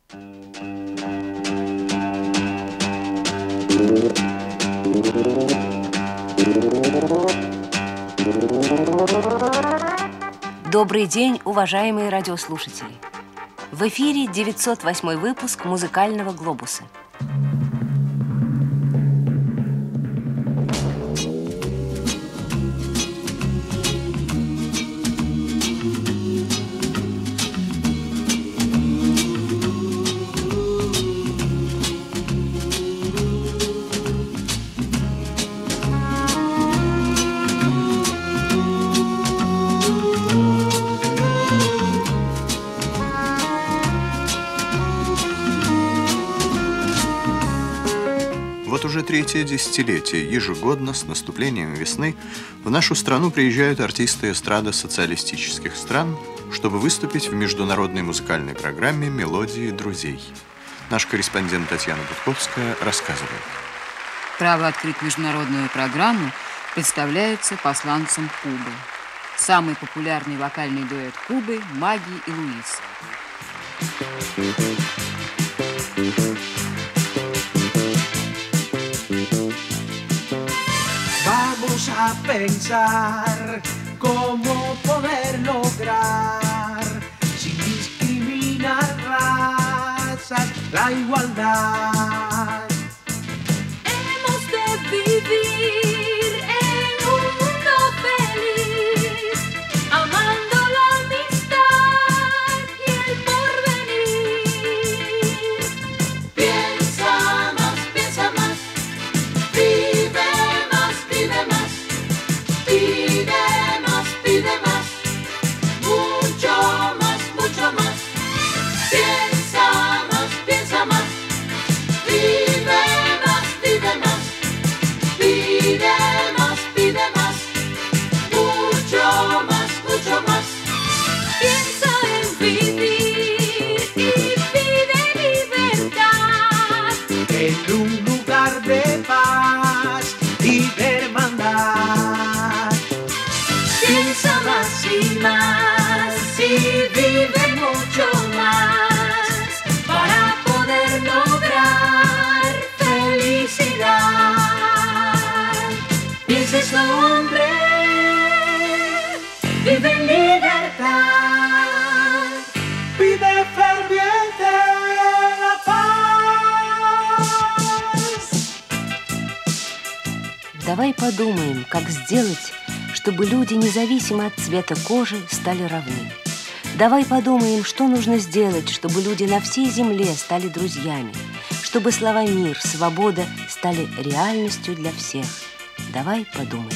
Добрый день, уважаемые радиослушатели! В эфире 908 выпуск «Музыкального глобуса». Вот уже третье десятилетие ежегодно с наступлением весны в нашу страну приезжают артисты эстрады социалистических стран, чтобы выступить в международной музыкальной программе «Мелодии друзей». Наш корреспондент Татьяна Гудковская рассказывает. Право открыть международную программу представляется посланцем Кубы. Самый популярный вокальный дуэт Кубы – Маги и Луис. Vamos a pensar cómo poder lograr, sin discriminar razas, la igualdad. Hemos de vivir en un mundo feliz, amando la amistad y el porvenir. Piensa más, vive más, pide más, mucho más, piensa más, vive más, pide más, mucho más, piensa en vivir y pide libertad. En un lugar de paz y de hermandad. Piensa más y vive mucho más para poder lograr felicidad. Piensa eso, hombre, vive en libertad. Pide ferviente la paz. Давай подумаем, как сделать, чтобы люди, независимо от цвета кожи, стали равны. Давай подумаем, что нужно сделать, чтобы люди на всей земле стали друзьями, чтобы слова «мир», «свобода» стали реальностью для всех. Давай подумаем.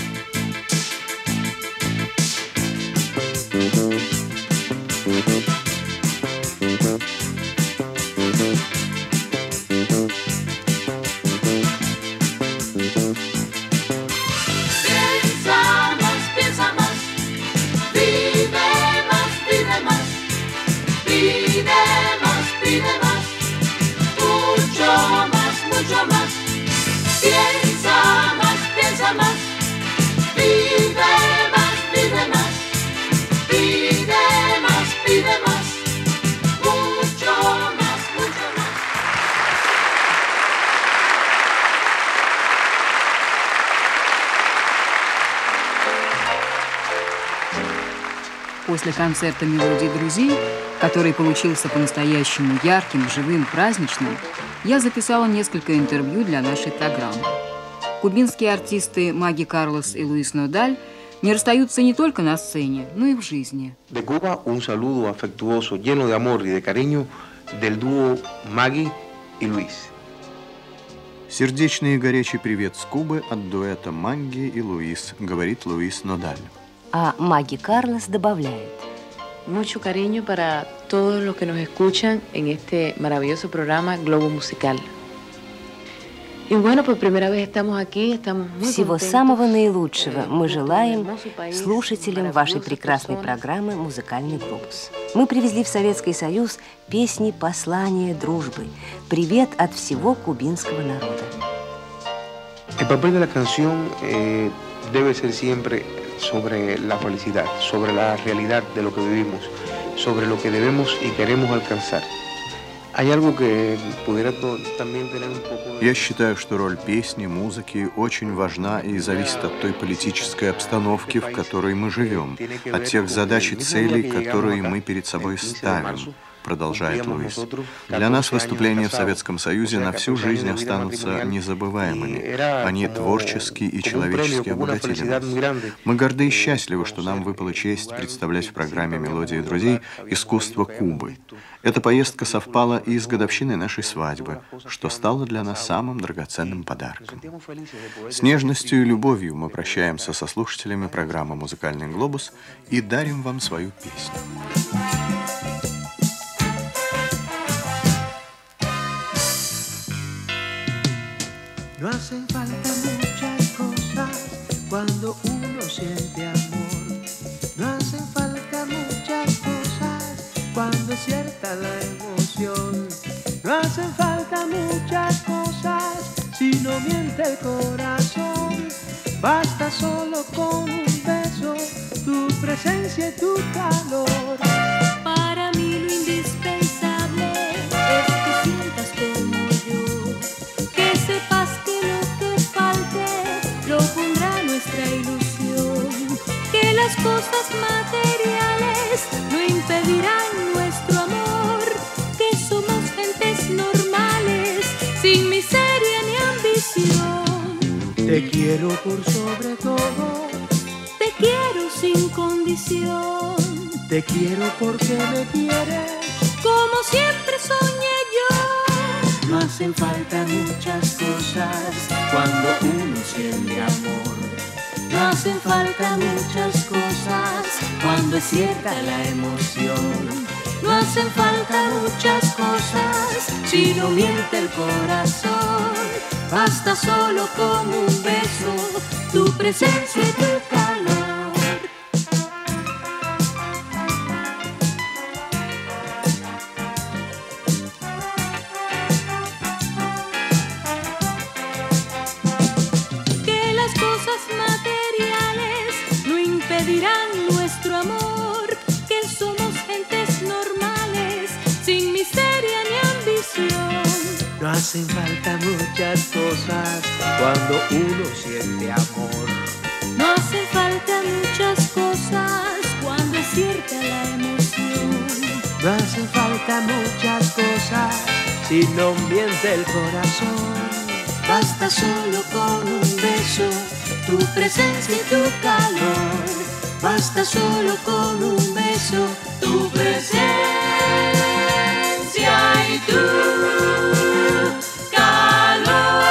Mucho más, piensa más, vive más, mucho más. После концерта «Мелодии друзей», который получился по-настоящему ярким, живым, праздничным, я записала несколько интервью для нашей программы. Кубинские артисты Маги Карлос и Луис Нодаль не расстаются не только на сцене, но и в жизни. De Cuba, un saludo afectuoso, lleno de amor y de cariño del dúo Маги и Луис. Сердечный и горячий привет с Кубы от дуэта Маги и Луис, говорит Луис Нодаль. А Маги Карлос добавляет. Mucho cariño para todos los que nos escuchan en este maravilloso programa Globo Musical. Y bueno, por primera vez estamos aquí, estamos muy Всего самого наилучшего мы желаем слушателям вашей прекрасной программы «Музыкальный глобус». Мы привезли в Советский Союз песни послания дружбы. Привет от всего кубинского народа. El papel de la canción debe ser siempre sobre la felicidad, sobre la realidad de lo que vivimos, sobre lo que debemos y queremos alcanzar. Hay algo que pudiera también tener un poco de... Я считаю, что роль песни, музыки очень важна и зависит от той политической обстановки, в которой мы живем, от тех задач и целей, которые мы перед собой ставим, продолжает Луис. Для нас выступления в Советском Союзе на всю жизнь останутся незабываемыми. Они творчески и человечески обогатили нас. Мы горды и счастливы, что нам выпала честь представлять в программе «Мелодии друзей» искусство Кубы. Эта поездка совпала и с годовщиной нашей свадьбы, что стало для нас самым драгоценным подарком. С нежностью и любовью мы прощаемся со слушателями программы «Музыкальный глобус» и дарим вам свою песню. No hacen falta muchas cosas cuando uno siente amor. No hacen falta muchas cosas cuando es cierta la emoción. No hacen falta muchas cosas si no miente el corazón. Basta solo con un beso, tu presencia y tu calor. Para mí lo indispensable es que sientas como yo, que sepas que lo que falte lo pondrá nuestra ilusión, que las cosas materiales no impedirán nuestro amor, que somos gentes normales, sin miseria ni ambición. Te quiero por sobre todo, te quiero sin condición, te quiero porque me quieres, como siempre soñé yo. no hacen falta muchas cosas cuando uno siente amor. No hacen falta muchas cosas cuando es cierta la emoción. No hacen falta muchas cosas si no miente el corazón. Basta solo con un beso, tu presencia y tu calor. Que las cosas materiales no impedirán nuestro amor, que somos gentes normales, sin miseria ni ambición. No hacen falta muchas cosas cuando uno siente amor. No hacen falta muchas cosas cuando es cierta la emoción. No hacen falta muchas cosas si no miente el corazón. Basta solo con un beso, tu presencia y tu calor. Basta solo con un beso, tu presencia y tu calor.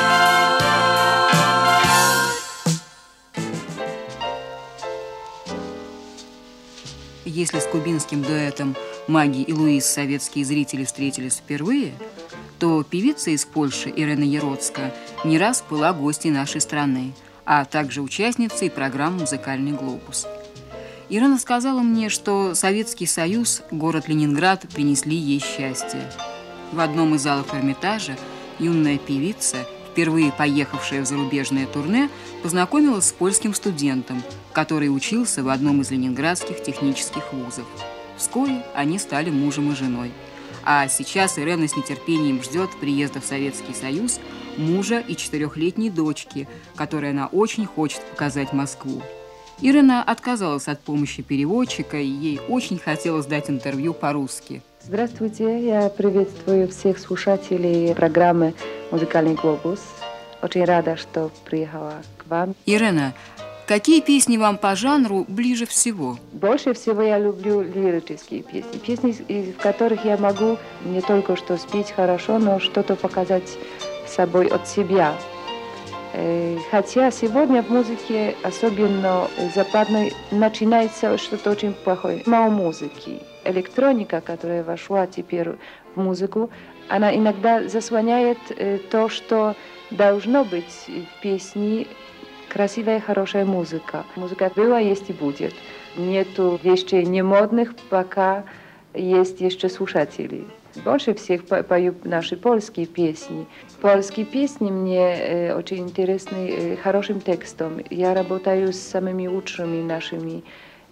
Если с кубинским дуэтом Маги и Луис советские зрители встретились впервые, то певица из Польши Ирена Яроцка не раз была гостьей нашей страны, а также участницей программы «Музыкальный глобус». Ирена сказала мне, что Советский Союз, город Ленинград принесли ей счастье. В одном из залов Эрмитажа юная певица, впервые поехавшая в зарубежное турне, познакомилась с польским студентом, который учился в одном из ленинградских технических вузов. Вскоре они стали мужем и женой. А сейчас Ирена с нетерпением ждет приезда в Советский Союз мужа и 4-летней дочки, которой она очень хочет показать Москву. Ирена отказалась от помощи переводчика, и ей очень хотелось дать интервью по-русски. Здравствуйте, я приветствую всех слушателей программы «Музыкальный глобус». Очень рада, что приехала к вам. Ирена, какие песни вам по жанру ближе всего? Больше всего я люблю лирические песни. Песни, в которых я могу не только что спеть хорошо, но что-то показать собой от себя. Хотя сегодня в музыке, особенно западной, начинается что-то очень плохое. Мало музыки. Электроника, которая вошла теперь в музыку, она иногда заслоняет то, что должно быть в песне. Красивая, хорошая музыка. Музыка была, есть и будет. Нету вещей немодных, пока есть еще слушатели. Больше всех пою наши польские песни. Польские песни мне очень интересны хорошим текстом. Я работаю с самыми лучшими нашими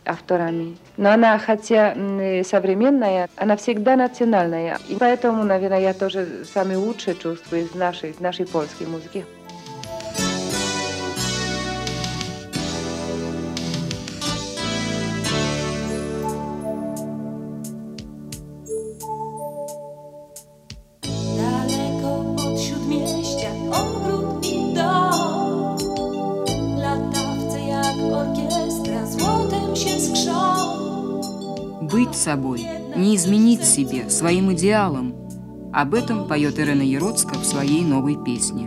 авторами. Но она, хотя современная, она всегда национальная. И поэтому, наверное, я тоже самый лучший чувствую из нашей польской музыки. Быть собой, не изменить себе, своим идеалам. Об этом поет Ирена Яроцка в своей новой песне.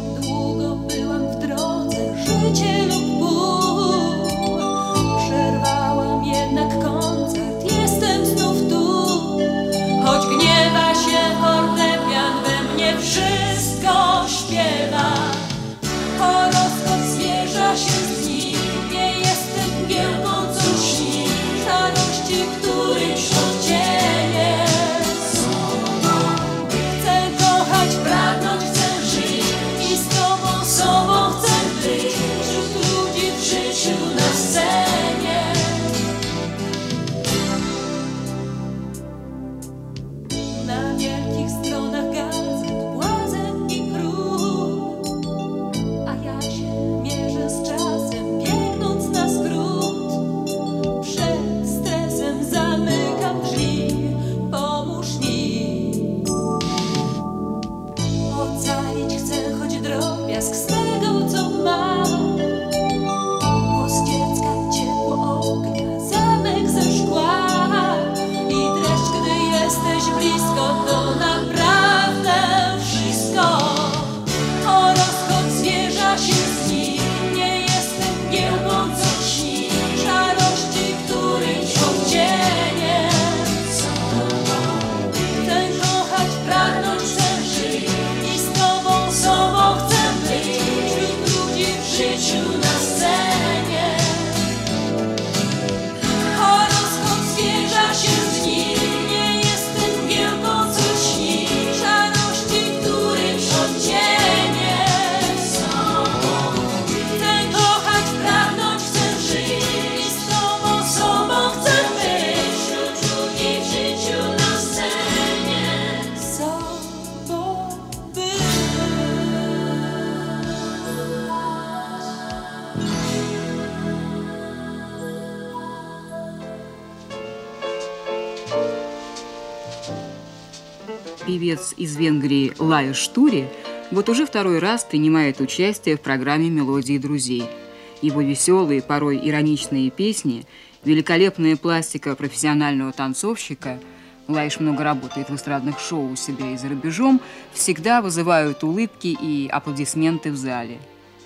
Певец из Венгрии Лаjoš Šturi вот уже второй раз принимает участие в программе «Мелодии друзей». Его веселые, порой ироничные песни, великолепная пластика профессионального танцовщика, Лаjoš много работает в эстрадных шоу у себя и за рубежом, всегда вызывают улыбки и аплодисменты в зале.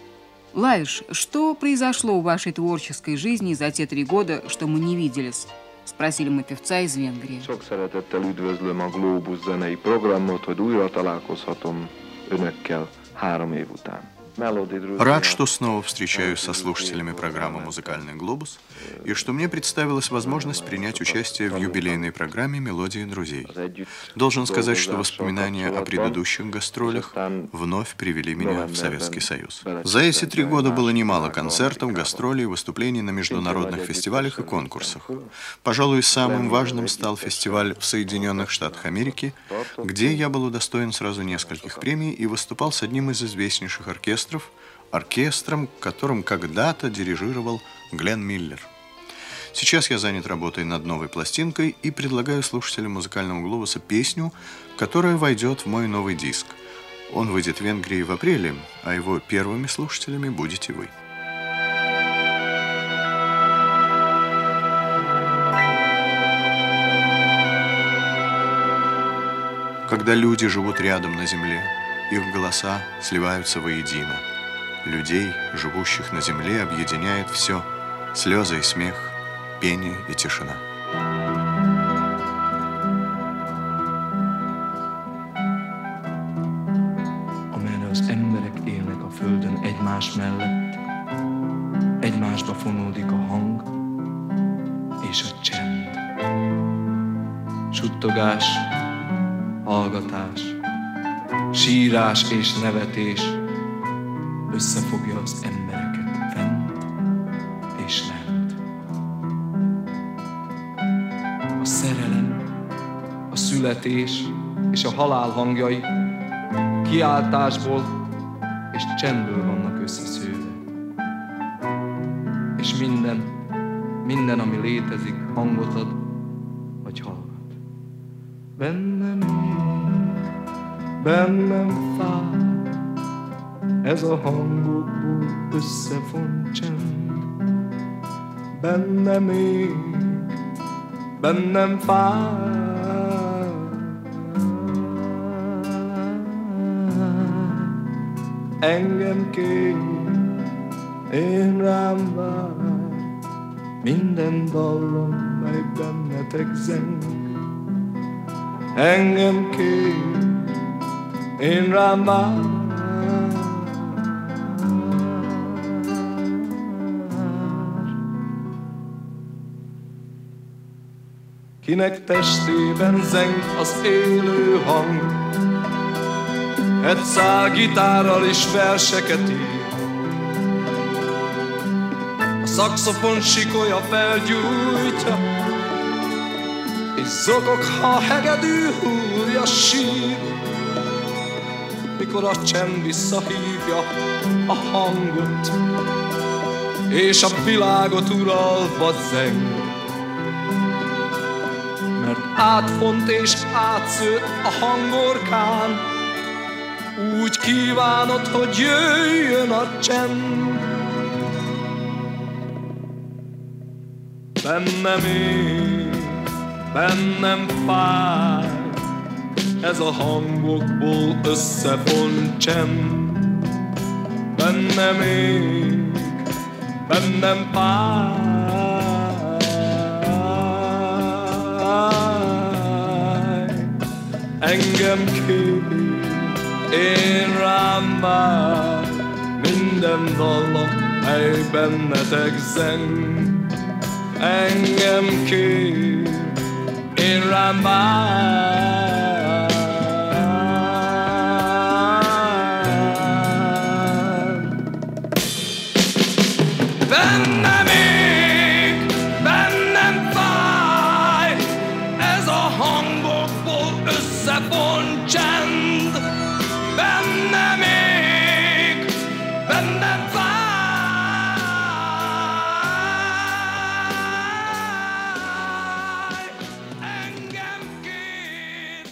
Лаjoš, что произошло в вашей творческой жизни за те 3 года, что мы не виделись? Спросили мы певца из Венгрии. Sok szeretettel üdvözlöm a Globus zenei programot, hogy újra találkozhatom önökkel 3 év után. Рад, что снова встречаюсь со слушателями программы «Музыкальный глобус» и что мне представилась возможность принять участие в юбилейной программе «Мелодии друзей». Должен сказать, что воспоминания о предыдущих гастролях вновь привели меня в Советский Союз. За эти 3 года было немало концертов, гастролей, выступлений на международных фестивалях и конкурсах. Пожалуй, самым важным стал фестиваль в Соединенных Штатах Америки, где я был удостоен сразу нескольких премий и выступал с одним из известнейших оркестром, которым когда-то дирижировал Глен Миллер. Сейчас я занят работой над новой пластинкой и предлагаю слушателям «Музыкального глобуса» песню, которая войдет в мой новый диск. Он выйдет в Венгрии в апреле, а его первыми слушателями будете вы. Когда люди живут рядом на земле, их голоса сливаются воедино. Людей, живущих на земле, объединяет все – слезы и смех, пение и тишина. Amerre az emberek élnek a földön egymás mellett, egymásba fonódik a hang és a csend. Suttogás, hallgatás, sírás és nevetés összefogja az embereket fent és lent. szerelem, a születés és a halál hangjai kiáltásból és csendből vannak összeszőve. És minden, ami létezik, hangot ad, vagy hallgat. Bennem fáj, ez a hangokból összefont csend. Bennem ég, bennem fáj. Engem kér, én rám vár, minden dallam, mely bennetek zeng. Engem kér, én rám vár. Kinek testében zeng az élő hang, egy szál gitárral is verseket ír. A szaxofon sikolya felgyújtja, és zokog, ha hegedű húrja sír. Mikor a csend visszahívja a hangot, és a világot uralva zeng. Mert átfont és átszőtt a hangorkán, úgy kívánod, hogy jöjjön a csend. Bennem ég, bennem fáj, ez a hangokból összefont csend. Bennem ég, bennem fáj. Engem kér, én rám vár, minden dallam, mely bennetek zeng. Engem kér, én rám vár. Bennem ég, bennem fáj, ez a hangokból összefont csend. Bennem ég, bennem fáj. Engem kér.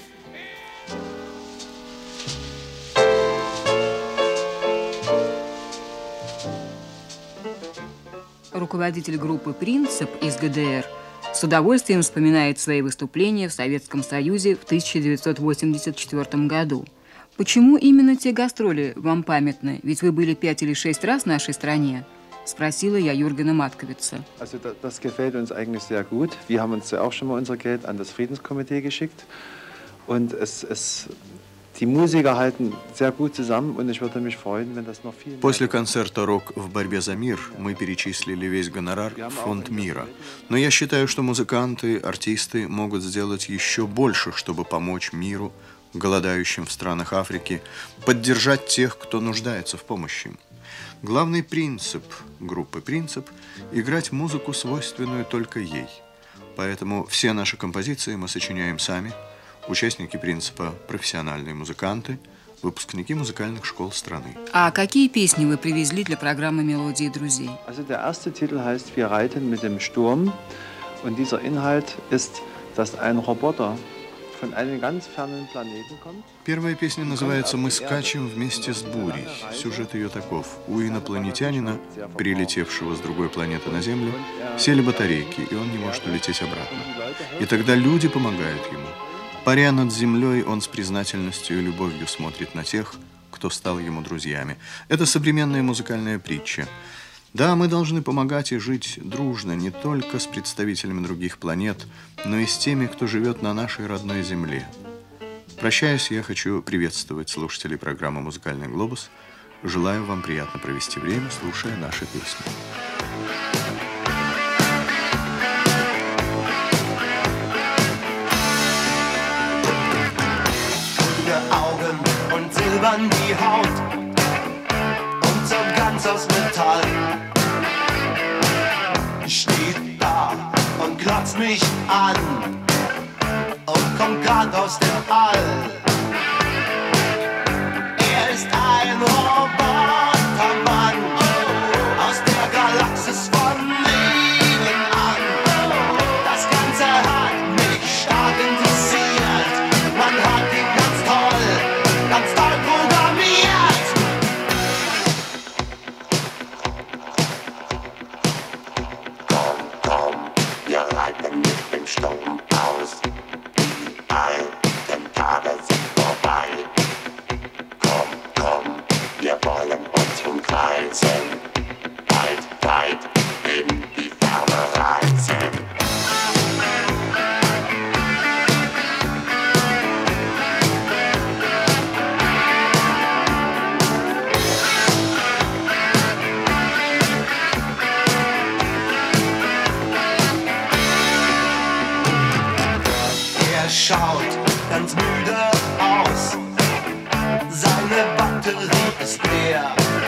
Руководитель группы «Принцип» из ГДР с удовольствием вспоминает свои выступления в Советском Союзе в 1984 году. Почему именно те гастроли вам памятны? Ведь вы были 5 или 6 раз в нашей стране. Спросила я Юргена Матковица. Also das gefällt uns eigentlich sehr gut. Wir haben uns ja auch schon mal unser Geld an das Friedenskomitee geschickt. Und die Musiker halten sehr gut zusammen, und ich würde mich freuen, wenn das noch viel mehr... После концерта «Рок в борьбе за мир» мы перечислили весь гонорар в фонд мира. Но я считаю, что музыканты, артисты могут сделать еще больше, чтобы помочь миру, голодающим в странах Африки, поддержать тех, кто нуждается в помощи. Главный принцип группы «Принцип» – играть музыку, свойственную только ей. Поэтому все наши композиции мы сочиняем сами. Участники «Принципа» – профессиональные музыканты, выпускники музыкальных школ страны. А какие песни вы привезли для программы «Мелодии друзей»? Also der erste Titel heißt «Wir reiten mit dem Sturm». Und dieser Inhalt ist, dass ein Roboter von einem ganz fernen Planeten kommt. Первая песня называется «Мы скачем вместе с бурей». Сюжет ее таков. У инопланетянина, прилетевшего с другой планеты на Землю, сели батарейки, и он не может улететь обратно. И тогда люди помогают ему. Паря над землей, он с признательностью и любовью смотрит на тех, кто стал ему друзьями. Это современная музыкальная притча. Да, мы должны помогать и жить дружно не только с представителями других планет, но и с теми, кто живет на нашей родной земле. Прощаясь, я хочу приветствовать слушателей программы «Музыкальный глобус». Желаю вам приятно провести время, слушая наши песни. Augen und silbern die Haut und so ganz aus Metall. Steht da und glotzt mich an kommt grad aus dem All. Er ist ein Robotermann aus der Galaxis von nebenan. Das Ganze hat mich stark interessiert. Man hat ihn ganz toll programmiert. Komm, wir reiten mit dem Sturm aus. Die alten Tage sind vorbei. Komm, wir wollen uns umkreisen. Weit in die Ferne reisen. Er schaut ganz müde aus. Seine Batterie ist leer.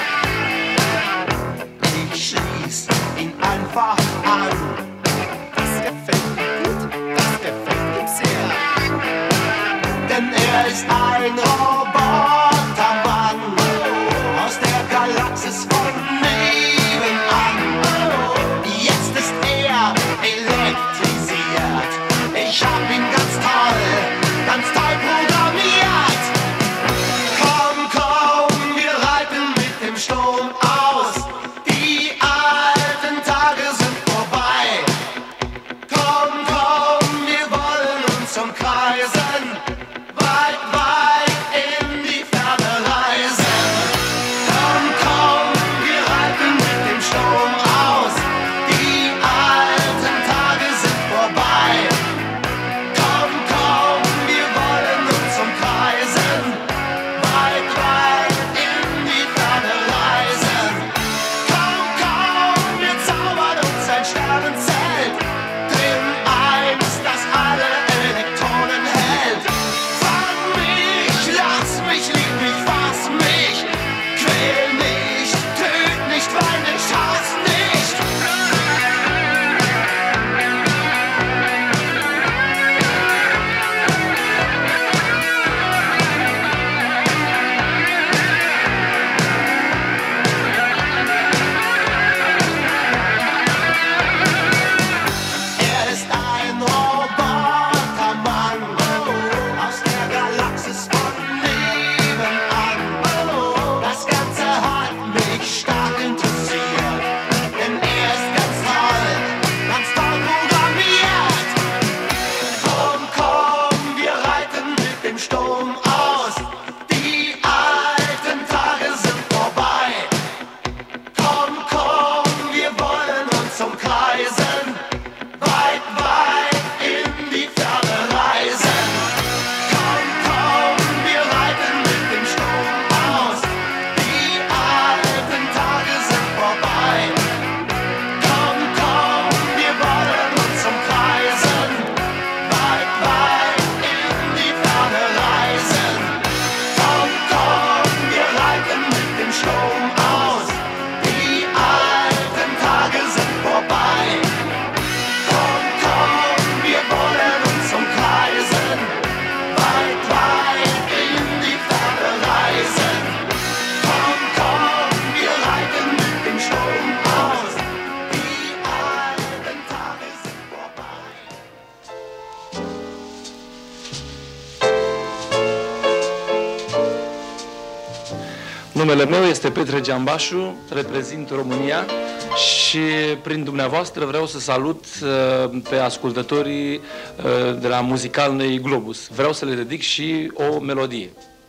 Ich schließ ihn einfach an. Das gefällt mir gut, das gefällt mir sehr. Denn er ist ein Robotermann aus der Galaxis von nebenan. Jetzt ist er elektrisiert. Ich hab ihn ganz toll programmiert. Komm, wir reiten mit dem Sturm aus. Die alten Tage sind vorbei. Komm, wir wollen uns umkreisen. Weit in die Ferne reisen. Komm, wir reiten mit dem Sturm aus. Die alten Tage sind vorbei. Komm, wir wollen uns umkreisen. Weit in die Ferne reisen. Komm, wir zaubern uns ein Sternenzelt. Drin eins, das alle Elektronen hält. Fang mich, lass mich, lieb mich, fass mich. Quäl nicht, töt nicht, wein nicht, hass nicht. Er ist ein Robotermann aus der Galaxis von nebenan. Das Ganze hat mich stark interessiert, denn er ist ganz toll programmiert. Komm, wir reiten mit dem Sturm aus. Die alten Tage sind vorbei. Komm, wir wollen uns umkreisen. Weit in die Ferne reisen. Komm, wir reiten mit dem Sturm aus. Die alten Tage sind vorbei. Komm, wir wollen uns umkreisen. Weit in die Ferne reisen. Komm, wir reiten mit dem Sturm aus. Die alten Tage sind vorbei. Komm, wir wollen uns umkreisen. Weit in die Ferne reisen. Komm, wir reiten mit dem Sturm aus. Die alten Tage sind vorbei. Numele meu este Petre Giambașu, reprezint România și prin dumneavoastră vreau să salut pe ascultătorii de la muzicalnej Globus. Vreau să le dedic și o melodie.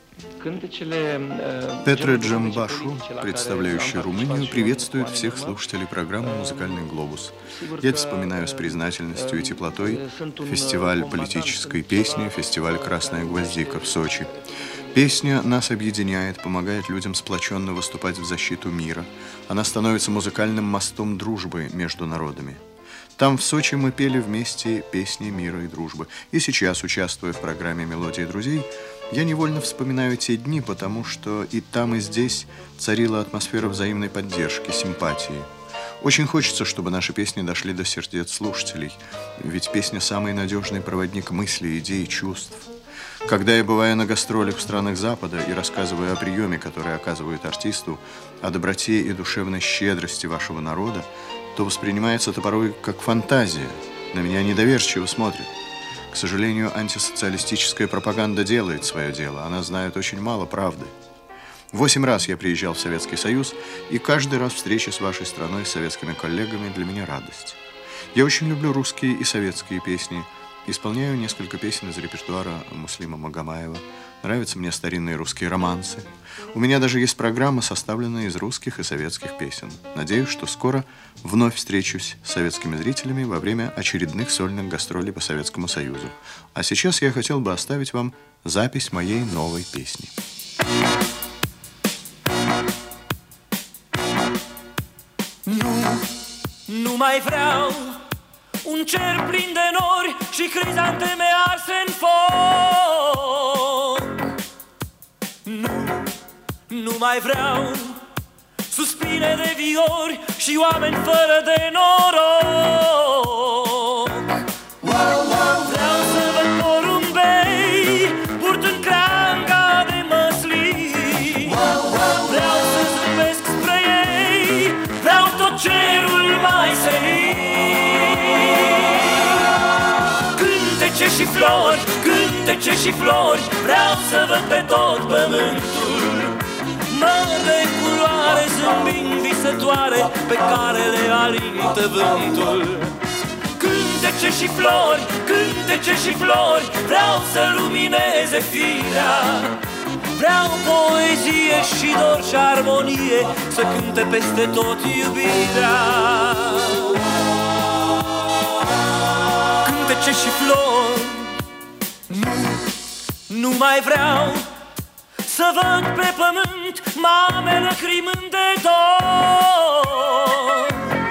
Петре Джамбашу, представляющий Румынию, приветствует всех слушателей программы «Музыкальный глобус». Я вспоминаю с признательностью и теплотой фестиваль политической песни, фестиваль «Красная гвоздика» в Сочи. Песня нас объединяет, помогает людям сплоченно выступать в защиту мира. Она становится музыкальным мостом дружбы между народами. Там, в Сочи, мы пели вместе песни мира и дружбы. И сейчас, участвуя в программе «Мелодии друзей», я невольно вспоминаю те дни, потому что и там, и здесь царила атмосфера взаимной поддержки, симпатии. Очень хочется, чтобы наши песни дошли до сердец слушателей, ведь песня – самый надежный проводник мыслей, идей, чувств. Когда я бываю на гастролях в странах Запада и рассказываю о приеме, который оказывают артисту, о доброте и душевной щедрости вашего народа, то воспринимается это порой как фантазия. На меня недоверчиво смотрят. К сожалению, антисоциалистическая пропаганда делает свое дело. Она знает очень мало правды. 8 раз я приезжал в Советский Союз, и каждый раз встреча с вашей страной, с советскими коллегами для меня радость. Я очень люблю русские и советские песни. Исполняю несколько песен из репертуара Муслима Магомаева. Нравятся мне старинные русские романсы. У меня даже есть программа, составленная из русских и советских песен. Надеюсь, что скоро вновь встречусь с советскими зрителями во время очередных сольных гастролей по Советскому Союзу. А сейчас я хотел бы оставить вам запись моей новой песни. Nu mai vreau un cer plin de nori și crizanteme arse în foc. Nu mai vreau suspine de viori și oameni fără de noroc. Vreau să văd porumbei purtând creanga de măslin. Vreau să zâmbesc spre ei, vreau tot cerul mai senin. Cântece și flori, cântece și flori, vreau să văd pe tot pământul. Mări de culoare zâmbind visătoare pe care le alintă vântul. Cântece și flori, cântece și flori, vreau să lumineze firea. Vreau poezie și dor și armonie să cânte peste tot iubirea. Cântece și flori, nu mai vreau să văd pe pământ mame lăcrimând de dor.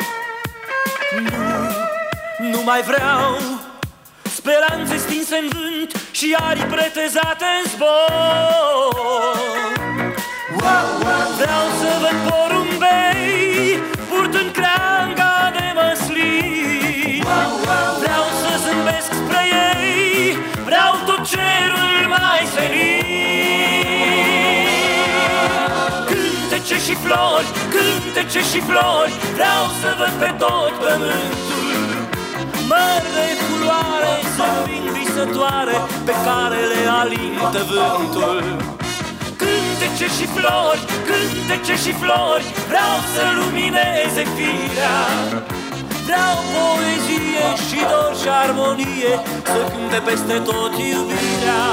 Nu mai vreau speranțe stinse în vânt și arii pretezate în zbor. Vreau să văd porumbei purtând creanga de măslin. Vreau să zâmbesc spre ei, vreau tot cerul mai senin. Cântece și flori, cântece și flori, vreau să văd pe tot pământul. Mări de culoare zâmbind visătoare pe care le alintă vântul. Cântece și flori, cântece și flori, vreau să lumineze firea. Vreau poezie și dor și armonie să cânte peste tot iubirea.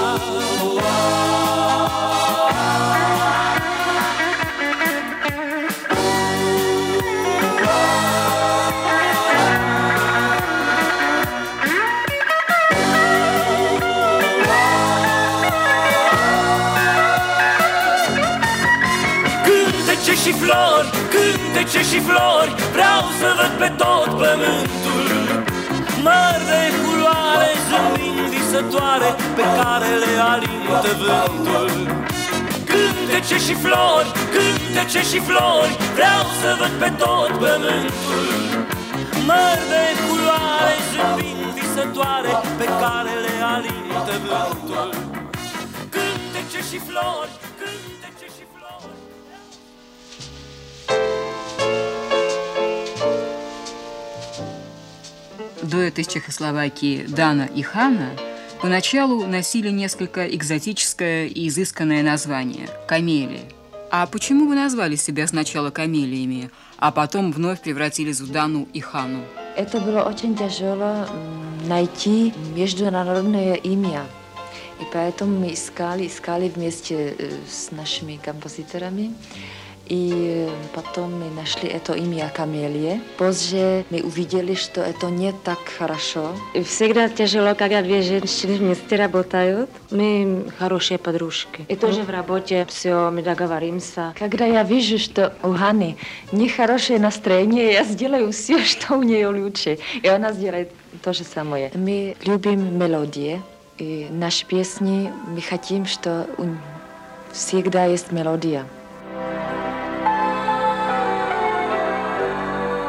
Cântece și flori, cântece și flori, vreau să văd pe tot pământul. Mări de culoare zâmbind visătoare pe care le alintă vântul. Cântece și flori, cântece și flori, vreau să văd pe tot pământul. Mări de culoare zâmbind visătoare pe care le alintă vântul. Cântece și flori, cântece și flori. Дуэт из Чехословакии Дана и Ханна поначалу носили несколько экзотическое и изысканное название – «Камелии». А почему вы назвали себя сначала камелиями, а потом вновь превратились в Дану и Ханну? Это было очень тяжело найти международное имя. И поэтому мы искали вместе с нашими композиторами. И потом мы нашли это имя Камелия. Позже мы увидели, что это не так хорошо. Всегда тяжело, когда две женщины вместе работают. Мы хорошие подружки. И тоже в работе все, мы договоримся. Когда я вижу, что у Ханы нехорошее настроение, я сделаю все, что у нее лучше. И она сделает то же самое. Мы любим мелодии. И наши песни, мы хотим, что всегда есть мелодия.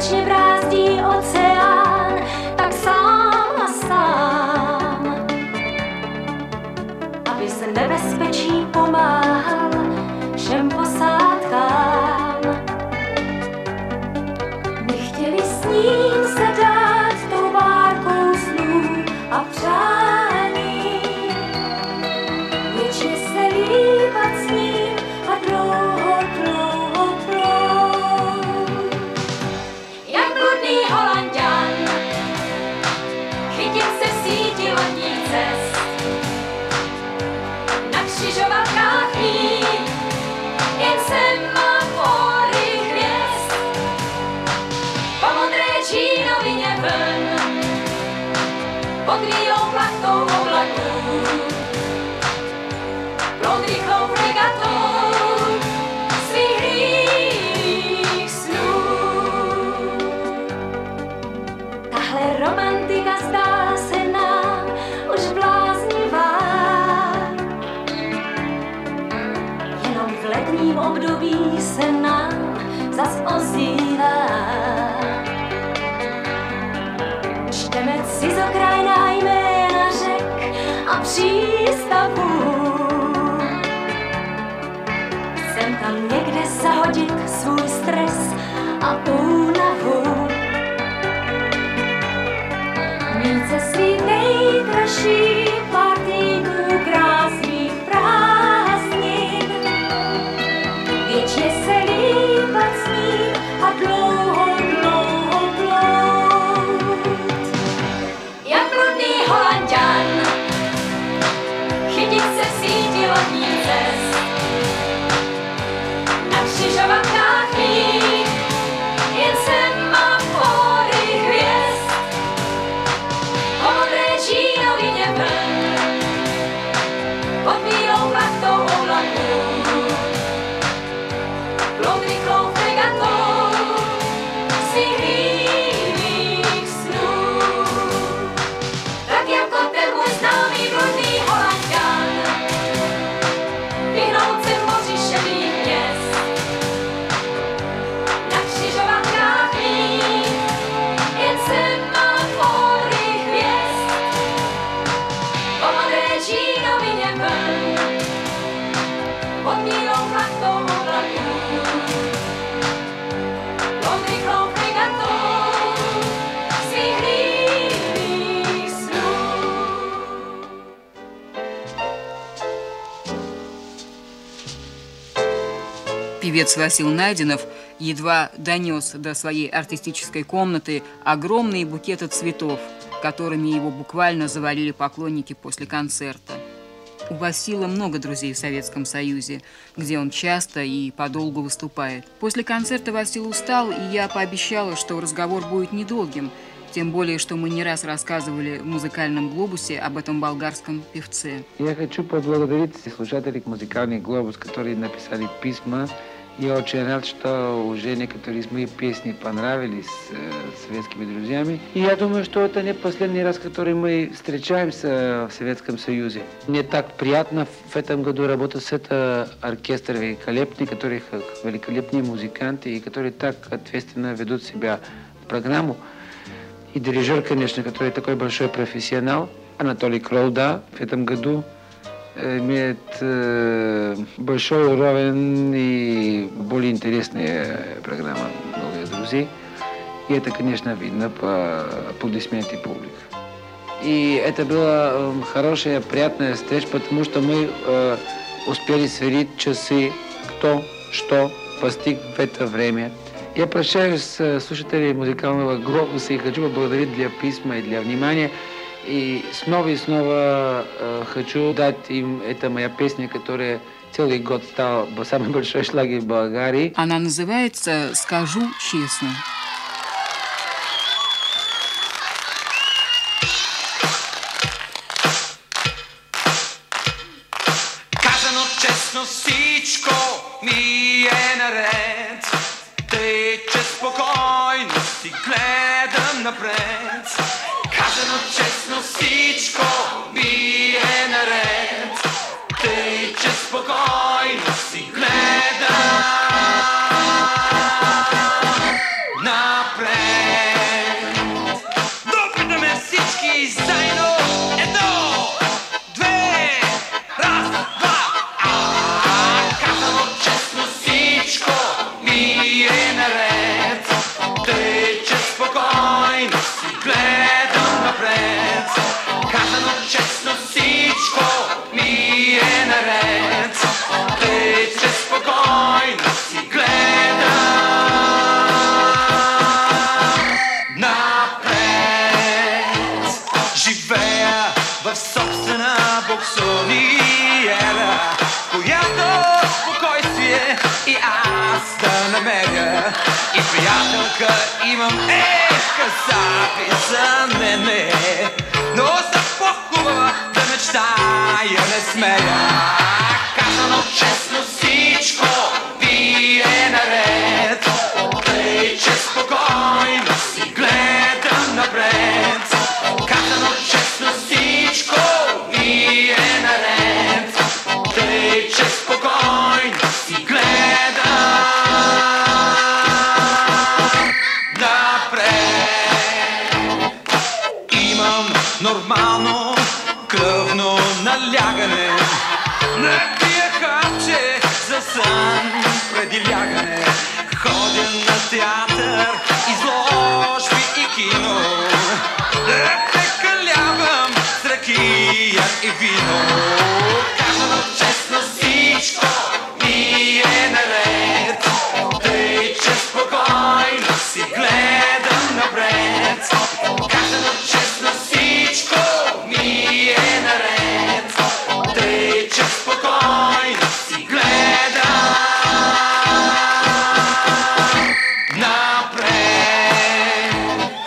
bezpečně brázdí oceán, tak sám a sám, aby se nebezpečí pomáhal všem posádkám. Nechtěli s ním se dát tou bárkou snů a přání, věčně se líbat s ním a dlouho, dlouho plout. Jak bludný Holanďan, chytit se v síti lodních cest, na křižovatkách mít jen semafory hvězd, po modré čínovině vln, pod bílou plachtou oblaků, proud rychlou fregatou svých hlídých snů. Tahle romantika zdá se nám už bláznivá, jenom v letním období se nám zas ozývá. Čteme cizokrajná jména řek a přístavů, chcem tam někde zahodit svůj stres a únavu. Mít se svých nejdražších pár týdnů krásných prázdnin, věčně se líbat s ním a dlouho, dlouho plout. Jak bludný Holanďan, chytit se v síti lodních cest, na křižovatkách mít jen semafory hvězd, po modré čínovině vln, pod bílou plachtou oblaků, plout rychlou fregatou svých hlídých snů. Tak jako ten můj známý bludný Holanďan, vyhnout se moři šedých měst, na křižovatkách mít jen semafory hvězd, po modré čínovině vln, pod bílou plachtou oblaků, plout rychlou fregatou svých hlídých snů. Певец Васил Найденов едва донес до своей артистической комнаты огромные букеты цветов, которыми его буквально завалили поклонники после концерта. У Васила много друзей в Советском Союзе, где он часто и подолгу выступает. После концерта Васил устал, и я пообещала, что разговор будет недолгим, тем более, что мы не раз рассказывали в «Музыкальном глобусе» об этом болгарском певце. Я хочу поблагодарить слушателей «Музыкальный глобус», которые написали письма. Я очень рад, что уже некоторые из моих песни понравились советскими друзьями. И я думаю, что это не последний раз, который мы встречаемся в Советском Союзе. Мне так приятно в этом году работать с этим оркестром великолепный, которые великолепные музыканты и которые так ответственно ведут себя в программу. И дирижер, конечно, который такой большой профессионал, Анатолий Кролда, в этом году имеет большой уровень и более интересная программа «Много друзей». И это, конечно, видно по аплодисментам публики. И это была хорошая, приятная встреча, потому что мы успели сверить часы, кто что постиг в это время. Я прощаюсь с слушателями «Музыкального глобуса» и хочу поблагодарить для письма и для внимания. И снова хочу дать им, это моя песня, которая целый год стала самый большой шлагер в Болгарии. Она называется «Скажу честно». Казано честно, всичко ми е наред. Тече спокойно, си гледам напред. Казано честно, всичко ми е наред. Тече спокойно, си гледам напред. напред. Живея в собствена боксониера, която спокойствие и аз да намеря. И приятелка имам, казапи за мене, но за по-хубава да мечтая не смея. Казано честно всичко ви е наред, тъй че спокойно си гледам напред. Казано честно всичко ви е наред, тъй че спокойно си гледам напред. Имам нормално кръвно налягане, не пия хапче за сън преди лягане. Ходя на театър, изложби и кино, не прекалявам с ракия и вино. Казано честно всичко ми е наред, тъй че спокойно си гледам напред. Казано честно всичко ми е наред, тъй че спокойно си гледам напред.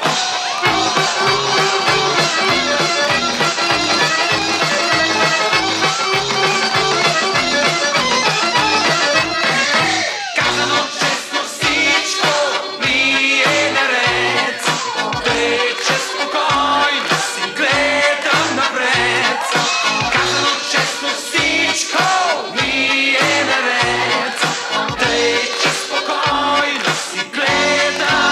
Казано честно всичко ми е наред, тъй че спокойно си гледам напред. Казано честно всичко ми е наред, тъй че спокойно си гледам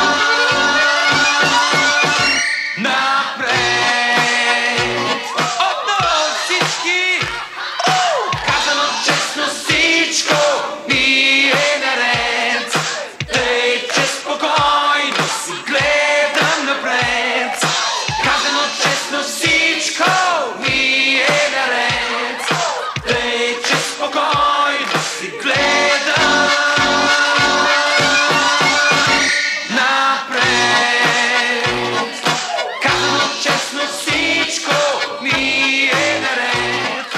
напред. Отново всички! Казано честно всичко ми е наред, тъй че спокойно си гледам напред. Казано честно всичко ми е наред, тъй че спокойно си гледам напред. Казано честно всичко ми е наред.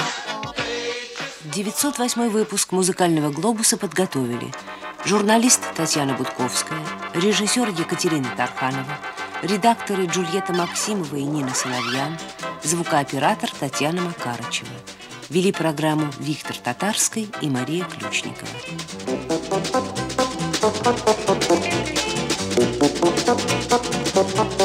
908 выпуск «Музыкального глобуса» подготовили журналист Татьяна Будковская, режиссер Екатерина Тарханова, редакторы Джульетта Максимова и Нина Соловьян, звукооператор Татьяна Макарычева. Вели программу Виктор Татарский и Мария Ключникова.